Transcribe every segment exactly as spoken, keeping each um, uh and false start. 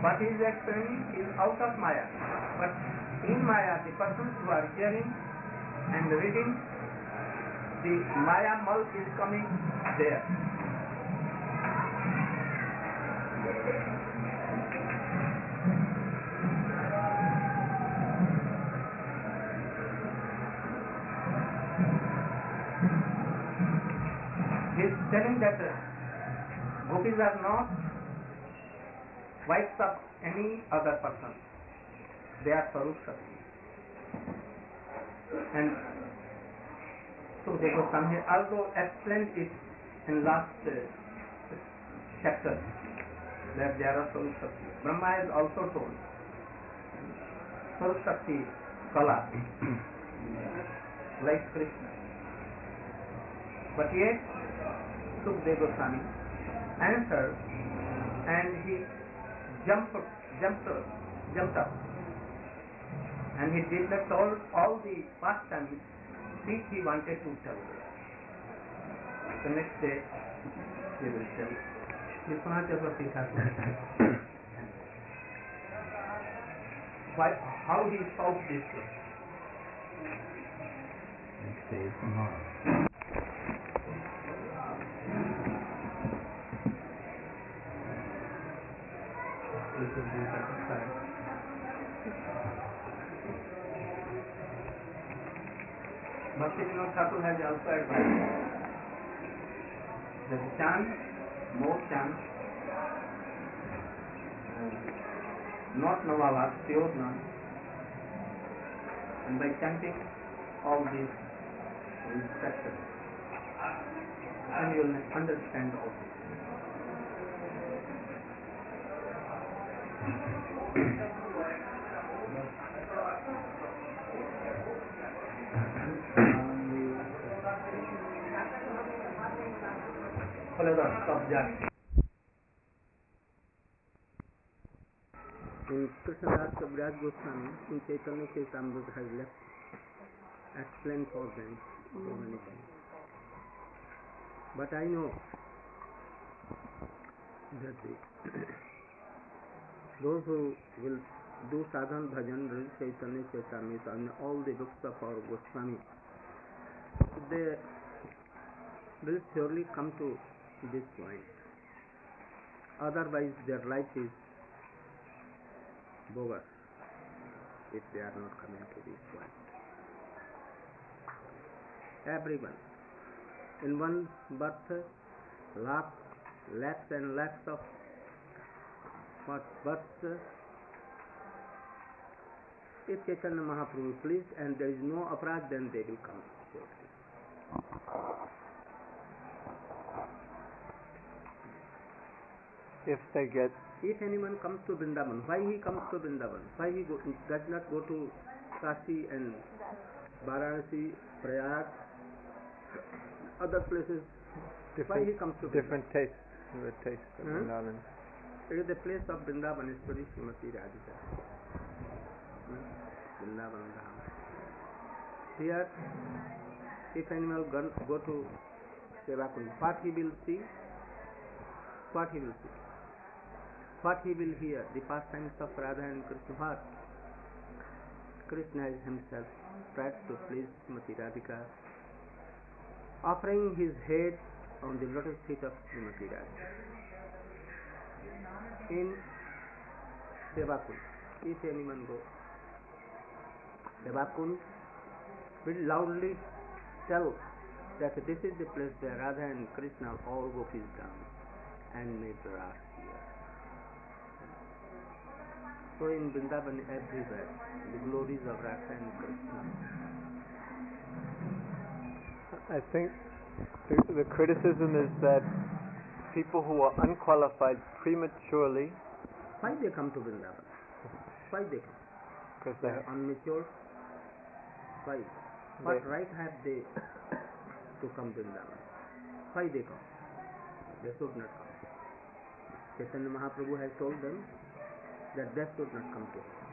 what he is explaining is out of Maya. But in Maya, the persons who are hearing and reading, the Maya Mal is coming there. He is telling that gopis are not wives of any other person. They are Sarup Shakti. And so they Goswami also explained it in last uh, chapter that they are Sarup Shakti. Brahma is also told Sarup Shakti Kala like Krishna. But yet Sukadeva Goswami answered and he jumped, jumped, jumped up, and he did not tell all the pastimes which he wanted to tell. The next day he will tell. Why, how he solved this way. Next day is tomorrow. Bhakti Vinod Thakur has also advised that the chant, more chant, not Navavat, pure none, and by chanting all these instructions, and you will understand all this. In Krishnadas Kaviraj Goswami, in Chaitanya Charitamrita has left explained for them so many things. But I know that the those who will do sadhan bhajan, read Chaitanya Charitamrita and all the books of our Goswami, they will surely come to this point. Otherwise their life is bogus if they are not coming to this point. Everyone, in one birth, lakhs, lakhs and lakhs of what births, if Chaitanya Mahaprabhu please and there is no aparad, then they will come shortly. If they get, if anyone comes to Vrindavan, why he comes to Vrindavan? Why he go, does not go to Kashi and Varanasi, Prayag, other places? Why he comes to different Vrindavan? tastes, the taste of Hmm? Vrindavan. It is the place of Vrindavan is Sri Srimati Radhika. Hmm? Vrindavan Dham. Here, if anyone go, go to Sevakund, what he will see? What he will see? What he will hear? The pastimes of Radha and Krishna. What? Krishna is himself tried to please Srimati Radhika, offering his head on the lotus feet of Srimati Radhika. In Sevakund, if anyone go, Sevakund will loudly tell that this is the place where Radha and Krishna all gopis dance and made the ras here. So in Vrindavan everywhere, the glories of Radha and Krishna. I think the, the criticism is that people who are unqualified prematurely, why they come to Vrindavan? Why they come? because They they are unmature. Why? What They- right have they to come to Vrindavan? Why they come? They should not come. Chaitanya Mahaprabhu has told them that they should not come to him.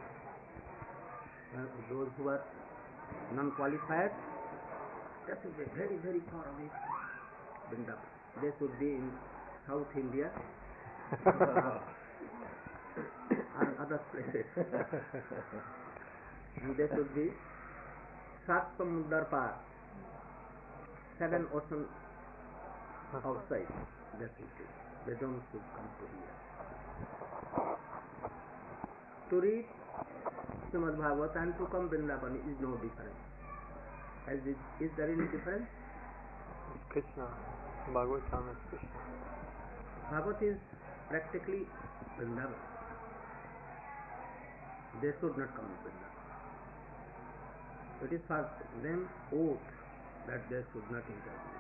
Uh, those who are non-qualified, they should be very, very far away from Vrindavan. They should be in South India other places. And they should be Sat Samudar Par, seven oceans outside. That is it. They don't should come to here. To read Srimad Bhagavatam and to come Vrindavan is no difference. Is, it, is there any difference? Krishna. Bhagavatam is Krishna. Bhagavat is practically Vrindavan. They should not come to Vrindavan. It is for them oath that they should not enter Vrindavan.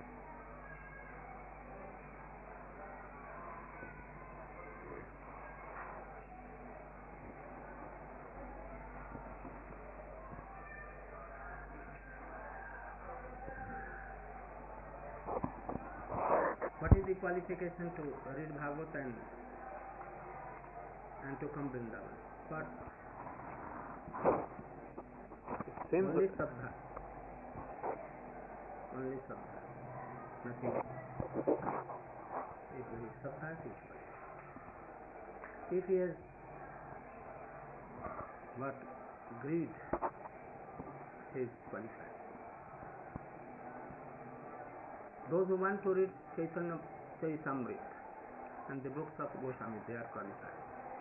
What is the qualification to read Bhagavad and, and to come Vrindavan? What? Simple. Only Sabha. Only Sabha. Nothing. If he is Sabha, he is qualified. If he has what? Greed, he is qualified. Those who want to read Chaitanya Charitamrita and the books of Goswami, they are qualified.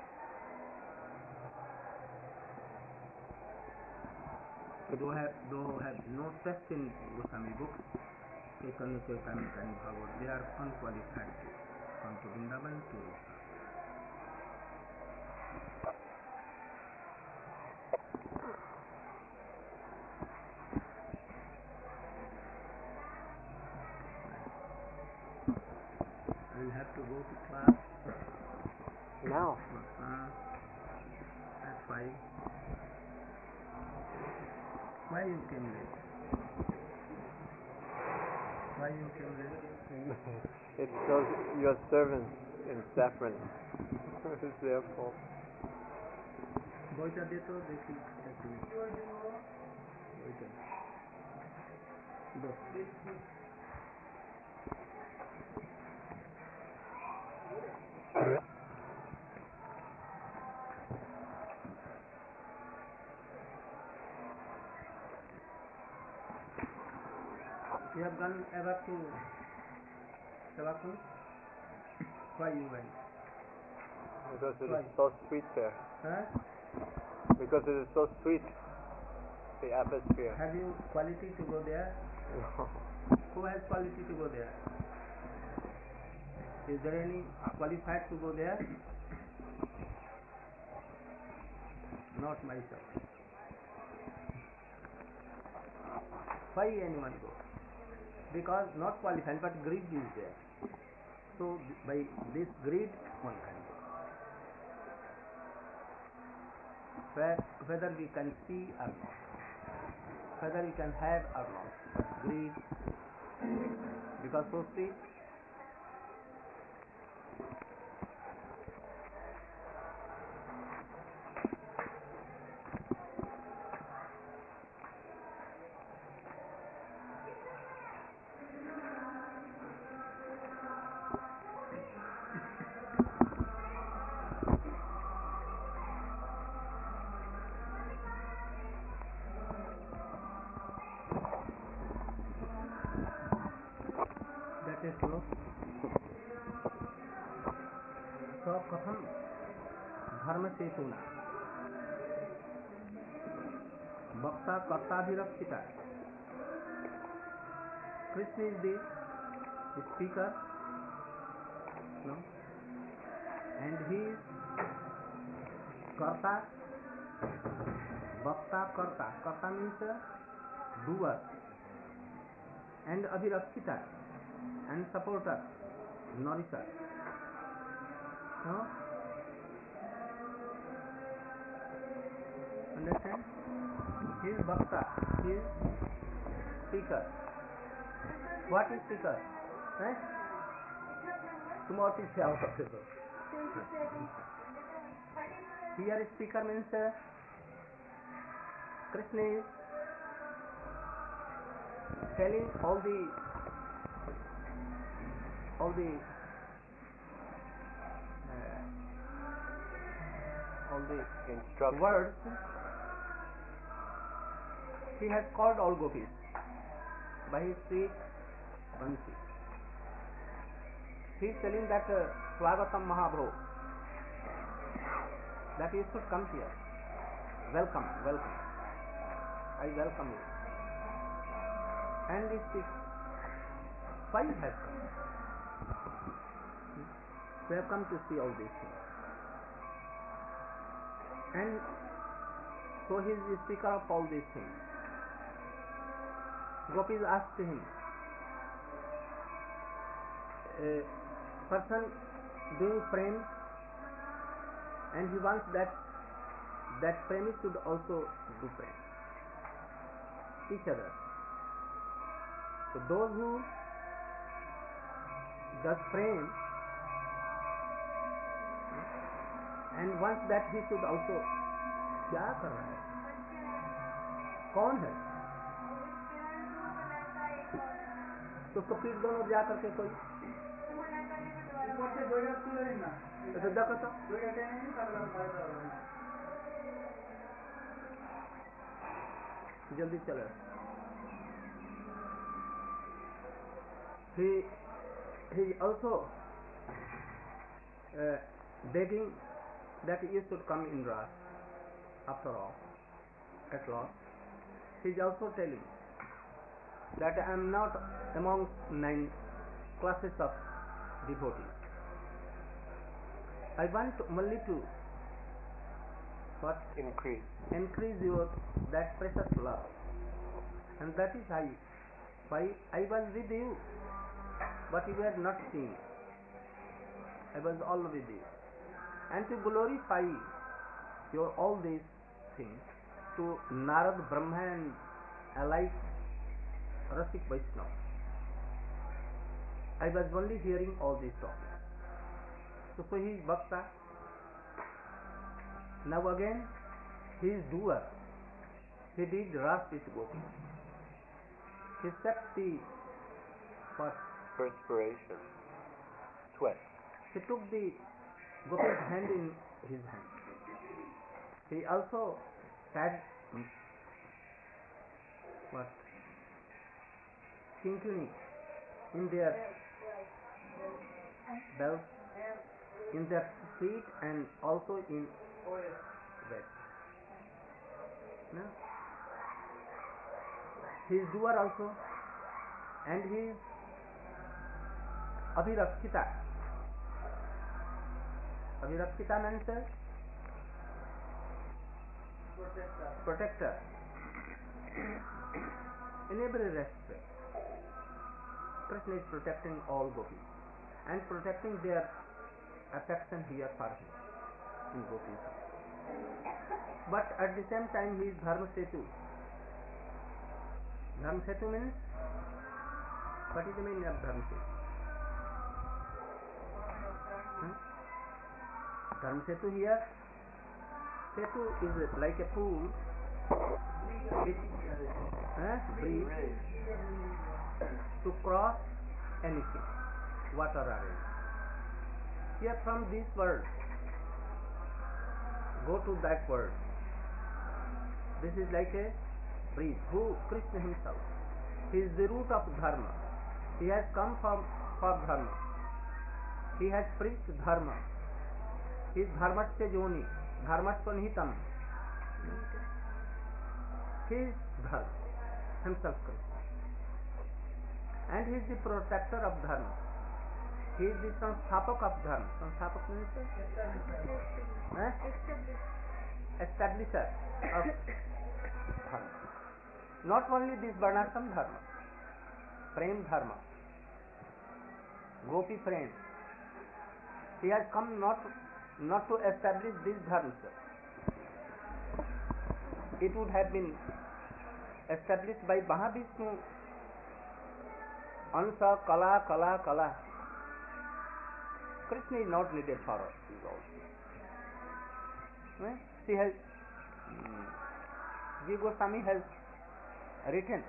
Those have, those have no trust in Goswami books, Chaitanya Charitamrita and Bhagavad, they are unqualified to come to Vrindavan to read. I will have to go to class Now. uh, at five. Why you came late? Why you came late? It's those your servants in saffron. It's their fault. বইটা দে তো দেখি একটু। বইটা দশ। You have gone ever to Savakund? Why you went? Because it Why? is so sweet there. Huh? Because it is so sweet, the atmosphere. Have you quality to go there? Who has quality to go there? Is there any qualified to go there? Not myself. Why anyone go? Because not qualified, but greed is there. So by this greed, one can go. Where, whether we can see or not, whether we can have or not, but greed, because so sweet. So कथम धर्म से सुना वक्ता कर्ताभिरक्षिता. Krishna is the speaker, no, and he is karta. Vakta karta. Karta means doer, and abhirakshita, and supporter, nourisher. No? Understand? He is Bhakta. He is speaker. What is speaker? Right? Tomorrow is out of the book. Here speaker means uh, Krishna is telling all the all the all the Instruction. words, he has called all gopis by his sweet Bansi. He is telling that uh, Swagatam Mahabho, that you should come here. Welcome, welcome. I welcome you. And this is why he has come. We have come to see all these things. And so he is the speaker of all these things. Gopis asked him, a person doing prem, and he wants that that premi should also do prem. Each other. So those who does prem and wants that he should also, क्या कर रहा है? कौन है? तो उसको पीठ दोनों जा करके कोई तो देखो तो जल्दी चलो. He he is also uh, begging that you should come in Ras. After all, at last, he is also telling that I am not among nine classes of devotees. I want only to what Increase. increase your that precious love, and that is why why I was with you, but you were not seen. I was all with you, and to glorify your all these things to Narad, Brahma, and alike Rasik Vaishnava. I was only hearing all these topics. So, so he is Bhakta. Now again, he is doer. He did Ras with Gopi. He set the what? Perspiration. Sweat. He took the Gopi's hand in his hand. He also had mm, what? Kinkuni in their belts, in their feet, and also in bed. No? He is doer also, and he is Abhirakshita. Abhirakshita means uh, protector in every respect. Krishna is protecting all gopis and protecting their affection here for him in gopis. But at the same time he is Dharma Setu. Dharma Setu means, what is the meaning of Dharma Setu? Hmm? Dharma Setu here, Setu is like a pool which uh, bridge to cross anything, water or anything. Here from this world, go to that world. This is like a bridge. Who? Krishna himself. He is the root of dharma. He has come from for dharma. He has preached dharma. He is dharmasya joni, dharmasya nihitam. He is dharma, himself Krishna. And he is the protector of dharma. He is the sansthapak of dharma. Sansthapak means eh? establisher of dharma. Not only this varnashram dharma, prem dharma, gopi prem. He has come not not to establish this dharma. It would have been established by Mahavishnu. Ansa kala kala kala. Krishna is not needed for us. Eh? She has G. Goswami has written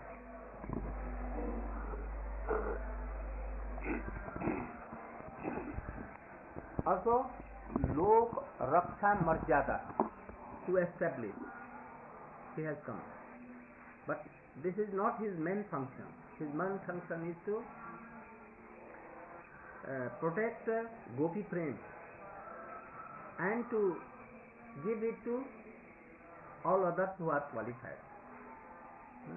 also lok raksha maryada to establish. He has come. But this is not his main function. His main function is to uh, protect uh, gopi prem and to give it to all others who are qualified. Hmm?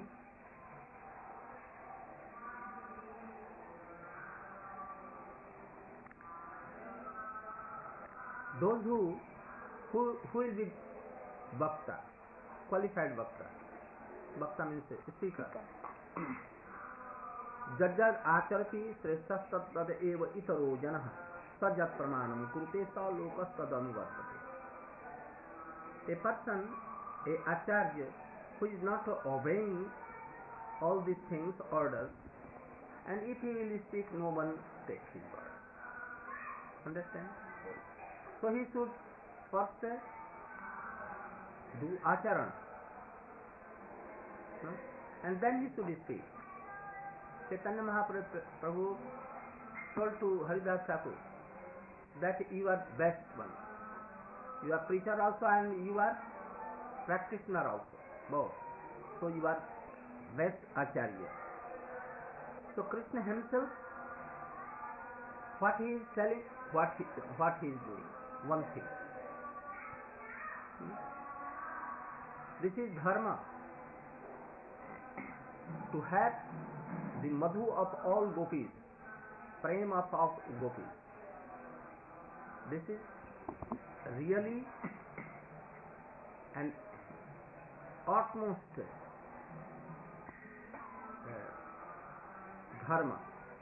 Those who, who who will be bhakta, qualified bhakta. Bhakta means speaker. Jajjad acharati shrestha tad eva itaro janah sajat pramanam kurute sa lokas tad anuvartate. A person, a acharya, who is not obeying all these things, orders, and if he will speak, no one takes his word. Understand? So he should first uh, do acharan, no? And then he should speak. Chaitanya Mahaprabhu told to Haridas Thakur that you are best one. You are preacher also and you are practitioner also, both. So you are best acharya. So Krishna himself, what he is telling, what he, what he is doing, one thing. Hmm? This is dharma. To have the madhu of all gopis, prema of all gopis. This is really an utmost uh, dharma.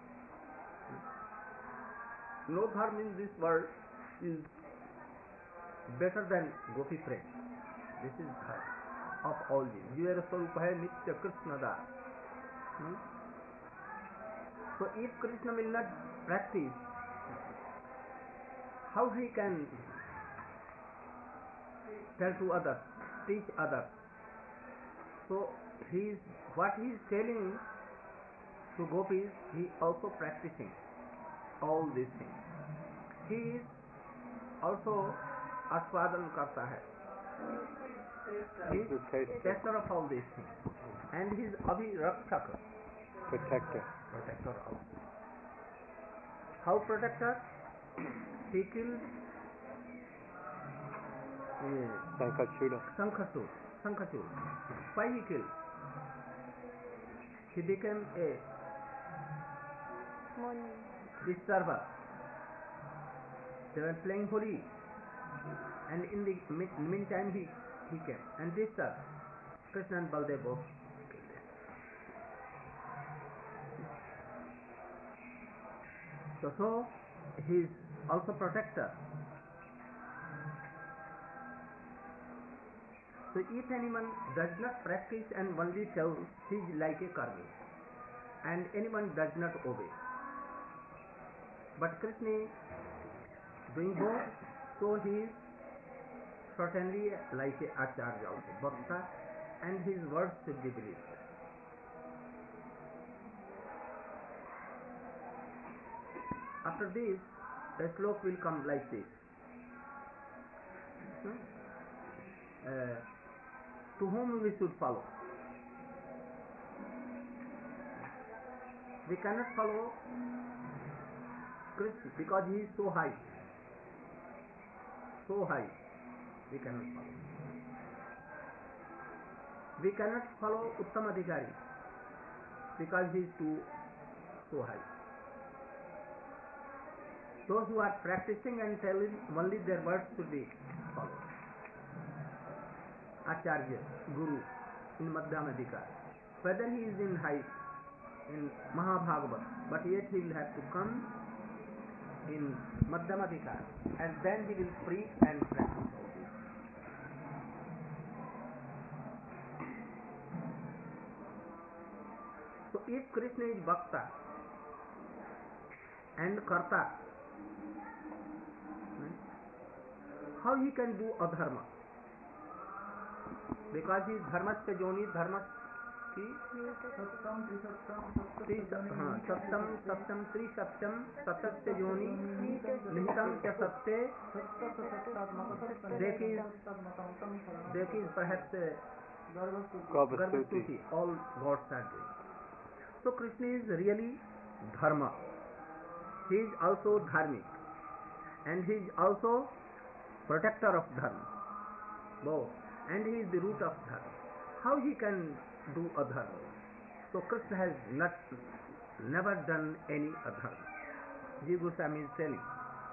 No dharma in this world is better than gopi prem. This is dharma of all these. Jivera Swarupa hai Nitya Krishna Das. Hmm? So if Krishna will not practice, how he can tell to others, teach others? So he is, what he is telling to gopis, he also practicing all these things. He is also aswadan karta hai. He is taster of all these things. And he is abhirakshaka, Protector. protector also. How protector? He killed uh, Sankachuda. Sankhasur. Sankhasur. Why he killed? He became a disturber. They were playing Holi, and in the mi- meantime he, he came and disturbed. Krishna and Baldev both killed him. So, so he is also protector. So if anyone does not practice and only tells, he is like a karmi, and anyone does not obey. But Krishna is doing both, so he is certainly like a acharya also, bhakta, and his words should be believed. After this, the sloka will come like this. Hmm? Uh, to whom we should follow? We cannot follow Krishna because he is so high. So high. We cannot follow. We cannot follow Uttamadhikari because he is too so high. Those who are practicing and telling only their words should be followed. Acharya, Guru in Madhyamadhikar. Whether he is in high, in Mahabhagavad, but yet he will have to come in Madhyamadhikar and then he will preach and practice all this. So if Krishna is Bhakta and Karta, how he can do adharma? Because he is dharmasya joni, dharma कि सत्यम त्रिसत्यम त्रि हाँ सत्यम सत्यम त्रिसत्यम सतस्य योनि निहितम च सत्य that is that is perhaps uh, Garbhasuti, all gods are doing. So Krishna is really dharma. He is also dharmic, and he is also protector of dharma. Both, and he is the root of dharma. How he can do adharma? So Krishna has not never done any adharma. Jiva Goswami is telling.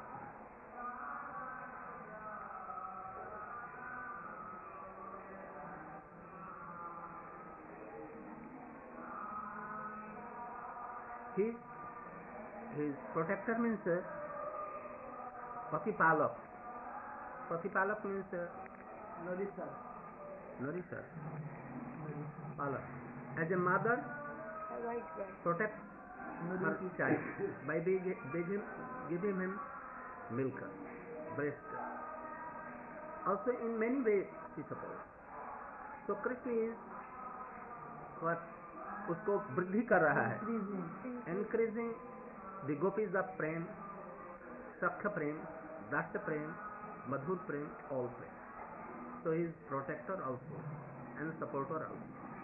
His, his protector means uh, Patipalak. Patipalak means uh, nourisher. nourisher. Palak. As a mother protects her child by giving giving him milk, breast. Also in many ways she supports. So Krishna is what उसको वृद्धि कर रहा है, encouraging the gopis of प्रेम, सख्य प्रेम, दास्य प्रेम, मधुर प्रेम, all Prem. So he is protector also and supporter also.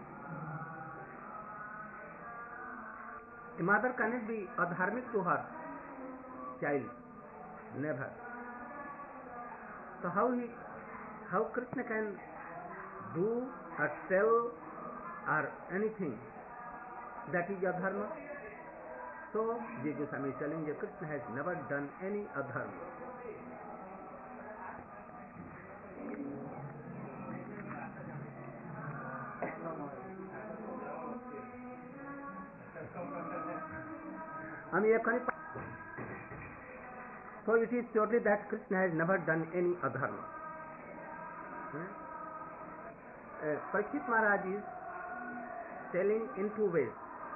A mother cannot be adharmic to her child, never. So how he, how Krishna can do or tell or anything that is adharma? So Jiva Goswami is telling that Krishna has never done any adharma. So it is surely that Krishna has never done any adharma. Hmm? Uh, Parikshit Maharaj is telling in two ways.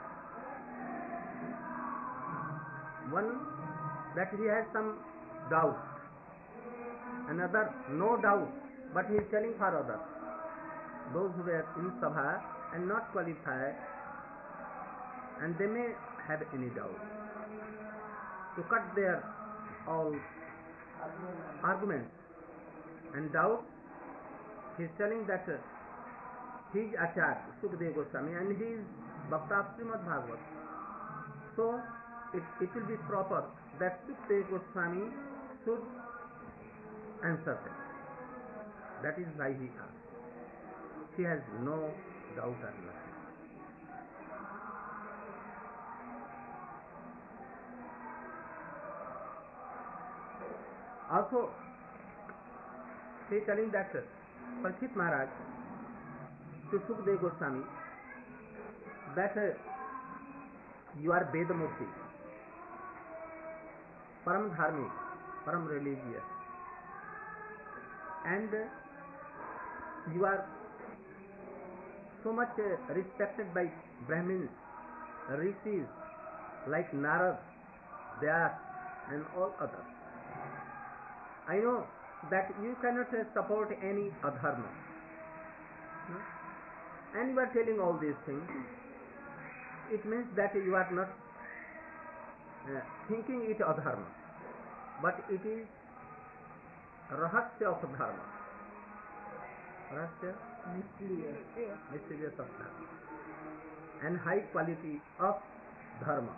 One, that he has some doubt. Another, no doubt, but he is telling for others. Those who were in Sabha and not qualified, and they may have any doubt. To cut their all arguments and doubt, he is telling that uh, he is Acharya, Sukadeva Goswami, and he is Bhakta of Srimad Bhagavad. So it, it will be proper that Sukadeva Goswami should answer them. That is why he asked. He has no doubt or nothing. Also, he is telling that Parikshit Maharaj to Sukadeva Goswami that uh, you are Vedamurti, Param Dharmic, Param religious, and uh, you are so much uh, respected by Brahmins, Rishis like Narad, Vyas, and all others. I know that you cannot uh, support any adharma. Hmm? And you are telling all these things. It means that you are not uh, thinking it adharma, but it is rahasya of dharma. Rahasya? Mysterious. Mysterious of dharma. And high quality of dharma.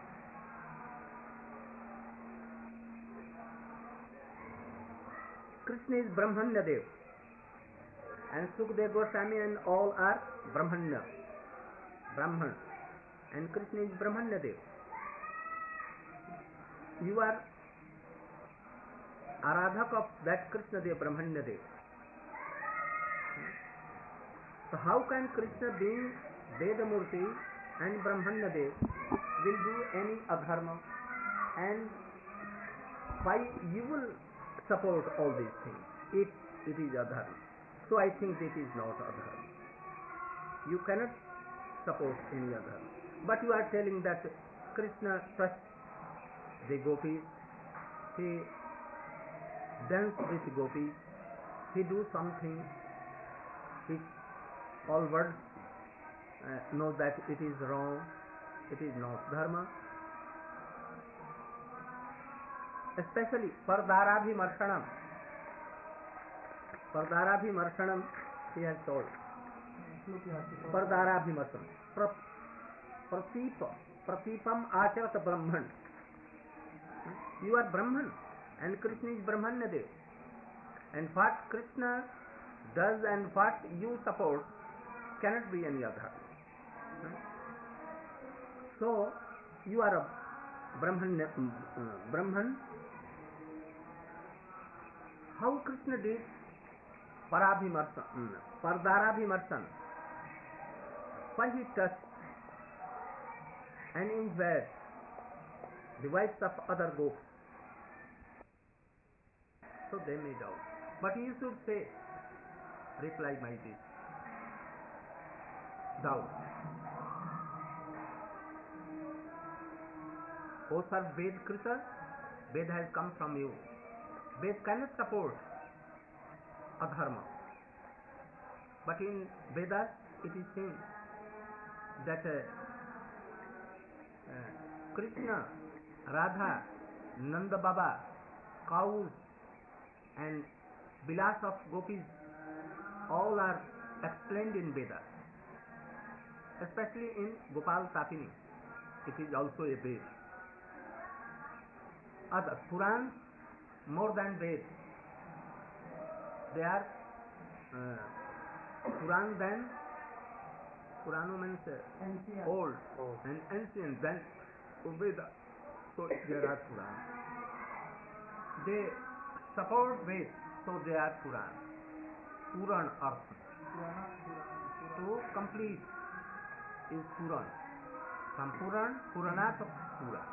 Krishna is Brahmanya Dev, and Sukadeva Goswami and all are Brahmanya, Brahman, and Krishna is Brahmanya Dev. You are Aradhak of that Krishna Dev, Brahmanya Dev. So how can Krishna being Vedamurti and Brahmanya Dev will do any adharma, and why you will support all these things if it is adharma? So I think it is not adharma. You cannot support any adharma. But you are telling that Krishna touched the gopis, he danced with gopis, he do something which all words uh, knows that it is wrong, it is not dharma. Especially Pardarabhimarshanam. Pardarabhimarshanam, he has told. Pardarabhimarshanam. Pratipa. Pratipam acharata Brahman. You are Brahman and Krishna is Brahmanya Dev. And what Krishna does and what you support cannot be any other. So, you are a Brahman. Uh, Brahman. How Krishna did Parabhimarsan, Pardarabhimarsan, when he touched and enjoyed the wives of other gopis. So they may doubt. But you should say, reply my this. Doubt. O sir, Ved Krita, Ved has come from you. Ved cannot support adharma. But in Vedas it is seen that uh, uh, Krishna, Radha, Nanda Baba, cows and Vilas of gopis all are explained in Vedas. Especially in Gopal Tapini. It is also a Ved. Other Purans, more than Ved, they are uh, Puran than Purana means uh, old Oh. and ancient than Veda. So there are Purans. They support Ved, so they are Puran. Puran Arth. To complete is Puran. From Puran, Purana to Puran.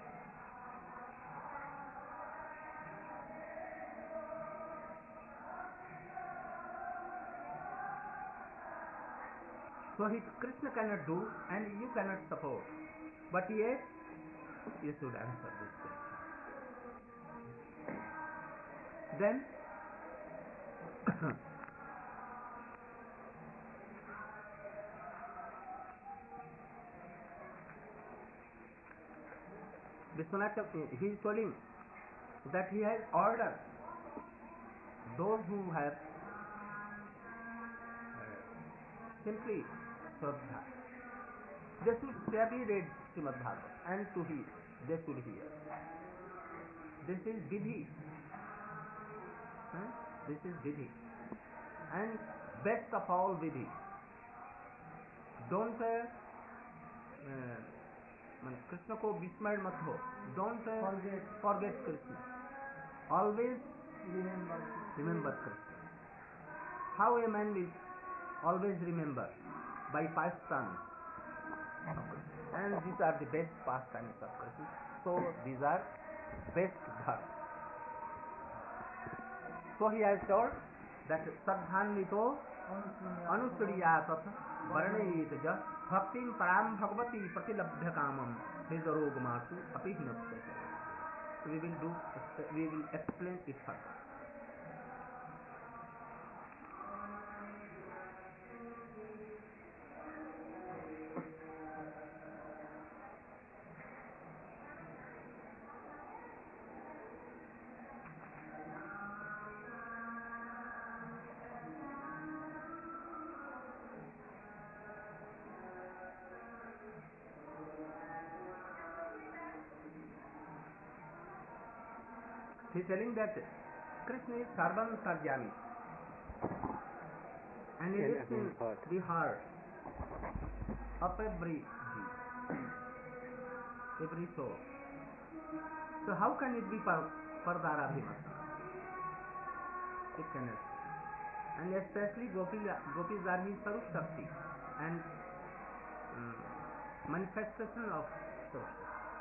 So he, Krishna cannot do and you cannot support. But yet, you should answer this question. Then, Vishwanath, he is telling that he has ordered those who have uh, simply Shraddha, they should study read Srimad Bhagavatam and to hear, they should hear. This is Vidhi. Huh? This is Vidhi. And best of all Vidhi. Don't uh, uh, Krishna ko vismayad mat ho. Don't uh, forget. forget Krishna. Always remember, remember Krishna. How a man will always remember? By pastimes. And these are the best pastimes of Krishna. So these are best dharma. So he has told that Sadhanvito Anusriyatat Varnayet Ja Bhaktim Param Bhagavati Pratilabdha Kamam Hizarogamasu Apihnapsa. We will do, we will explain it further. He is telling that Krishna is Sarvam Sarjami and he lives in the heart of every every soul. So how can it be Pardarabhimarsana? It cannot. And especially Gopis, Gopis are his Sarup Shakti and um, manifestation of Sarup.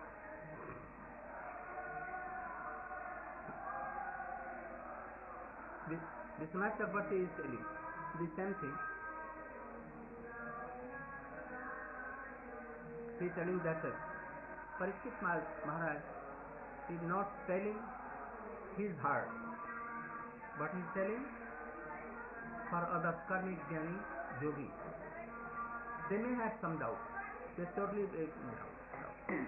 Vishwanath Chakravarti is telling the same thing. He is telling that uh, Parikshit Maharaj is not telling his heart, but he is telling for other karmic jnani yogi. They may have some doubt. They totally they doubt. doubt.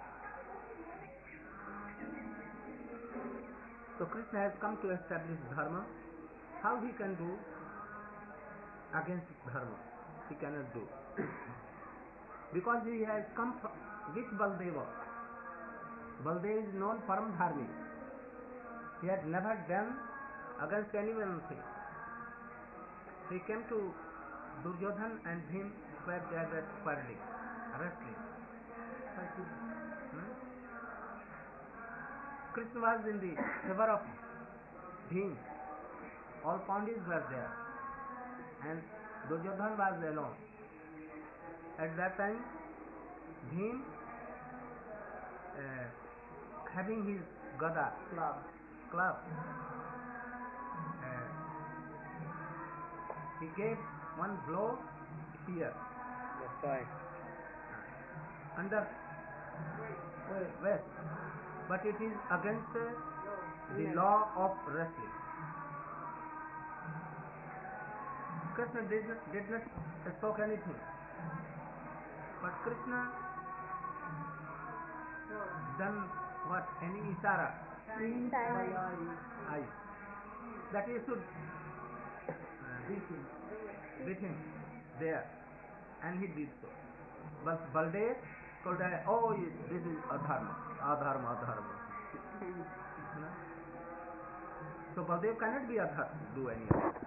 So Krishna has come to establish dharma. How he can do against dharma? He cannot do. Because he has come from, with Baldeva. Baldeva is known param dharmi. He had never done against anyone thing. He came to Duryodhan and Bhim where they were quarreling, wrestling. Hmm? Krishna was in the favor of Bhim. All Pandits were there. And Duryodhan was alone. At that time, Bhim, uh, having his gada, club, club uh, he gave one blow here, The thigh. under west, but it is against uh, the law of wrestling. Krishna did not, did not spoke anything, but Krishna done what? Any isara? Eyes. That he should uh, beat him, beat him there, and he did so. But Baldev told that, oh, this is adharma, adharma, adharma. No? So Baldev cannot be adhar, do any of it.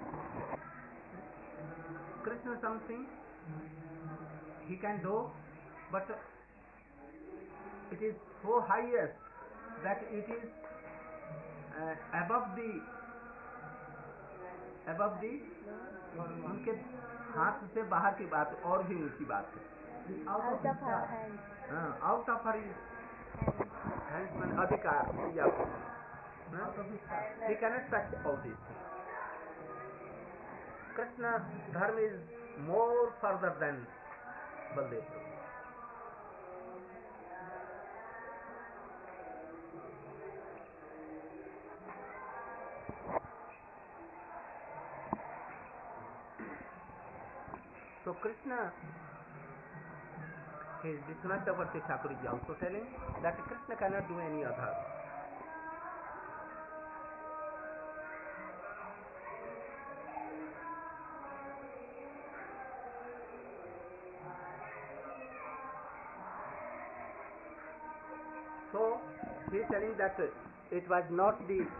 Krishna something he can do, but it is so highest that it is uh, above the above the उनके हाथ से बाहर की बात और भी ऊंची बात है. Out of her hand. Out of her hands में अधिकार या he cannot touch all these things. Krishna dharma is more further than Baldev. So Krishna, his Vishwanath Chakravarti Thakur is also telling that Krishna cannot do any other. So he is telling that it was not the uh,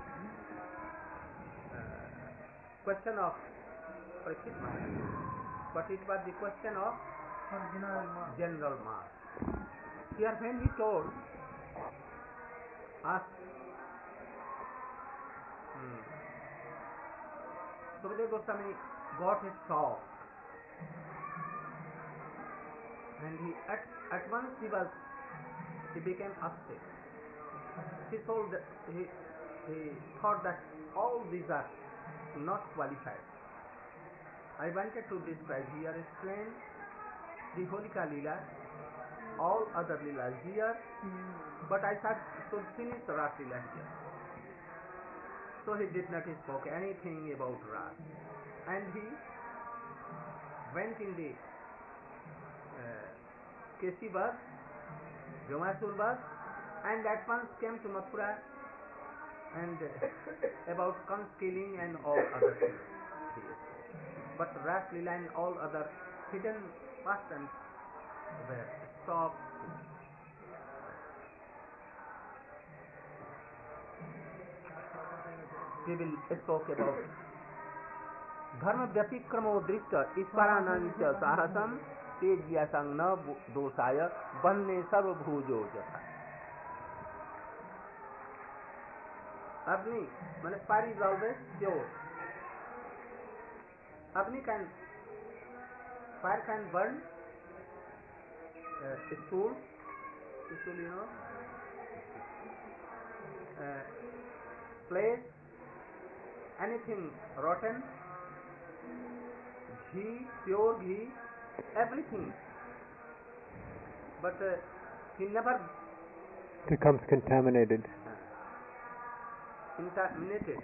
question of Parikshit Maharaj, but it was the question of general mass. General mass. Here when he told us, hmm, Sukadeva Goswami got his shock, and he at, at once he was he became upset. He told that he he thought that all these are not qualified. I wanted to describe here, explain the Holika Leela, all other Leelas here, mm. but I thought to finish Ras Leela here. So he did not spoke anything about Ras, and he went in the uh, Kesi bus, Jamasur bus, and at once came to Mathura and uh, about Kans killing and all other things. But Ras Leela and all other hidden pastimes were stopped. We will talk about Dharma Vyatikramo Drishta Isparanancha Sahasam Tejyasang Na Dosaya Banne Sarvabhujo Jatha. Agni, means fire is always pure. Agni can, fire can burn uh, stool, stool you know, uh, place, anything rotten, ghee, pure ghee, everything. But uh, he never becomes contaminated. Uh, contaminated.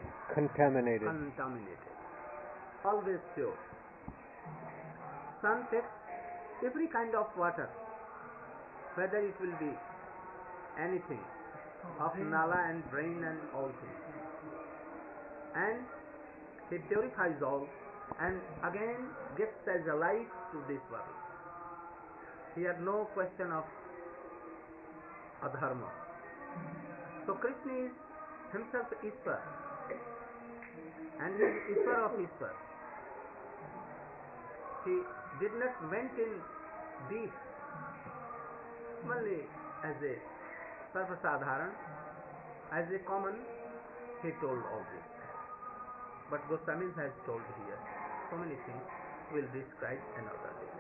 Contaminated. Contaminated. Always pure. Sun takes every kind of water, whether it will be anything of nala and brain and all things. And he purifies all and again gets as a light to this body. Here no question of adharma. So Krishna is himself Ishwar, and he is Ishwar of Ishwar. He did not went in deep, only as a sarvasadharan, as a common, he told all this. But Goswami has told here so many things will describe another day.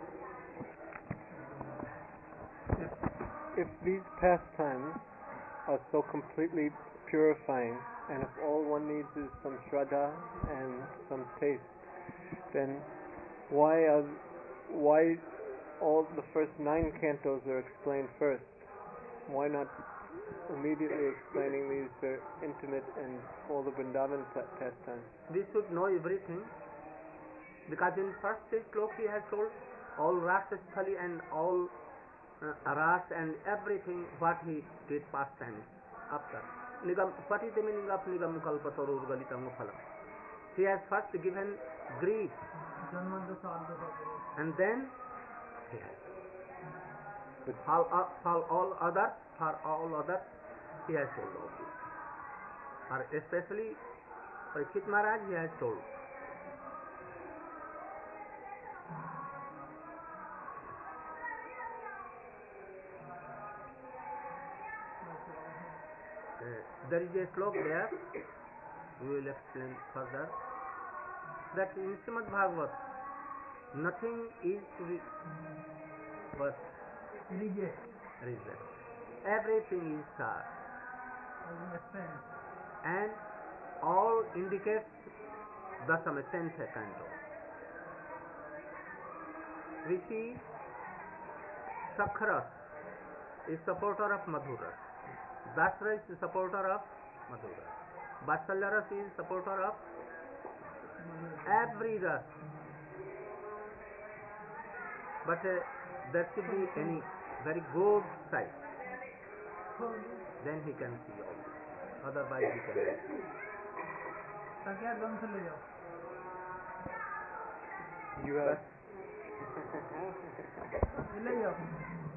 If, if these pastimes are so completely purifying, and if all one needs is some shraddha and some taste, then why are why all the first nine cantos are explained first? Why not immediately explaining these uh, intimate and all the Vrindavan pastimes? We should know everything, because in first slok he has told all Rasasthali and all uh, Ras and everything what he did past times after. Nigam, what is the meaning of Nigam Kalpatarur Galitam Phalam? He has first given grief and then he has for all, for all others, for all others he has told all this. For especially Parikshit Maharaj he has told. Uh, there is a slok there, we will explain further, that in Srimad Bhagavat nothing is to be but reject. Everything is sar, and all indicates Dasama, tenth canto. We see Sakharas is supporter of Madhuras, Dasra is supporter of Madhuras, Vatsalyaras is supporter of every ras. But uh, there should be any very good sight, then he can see all this. Otherwise he cannot. You have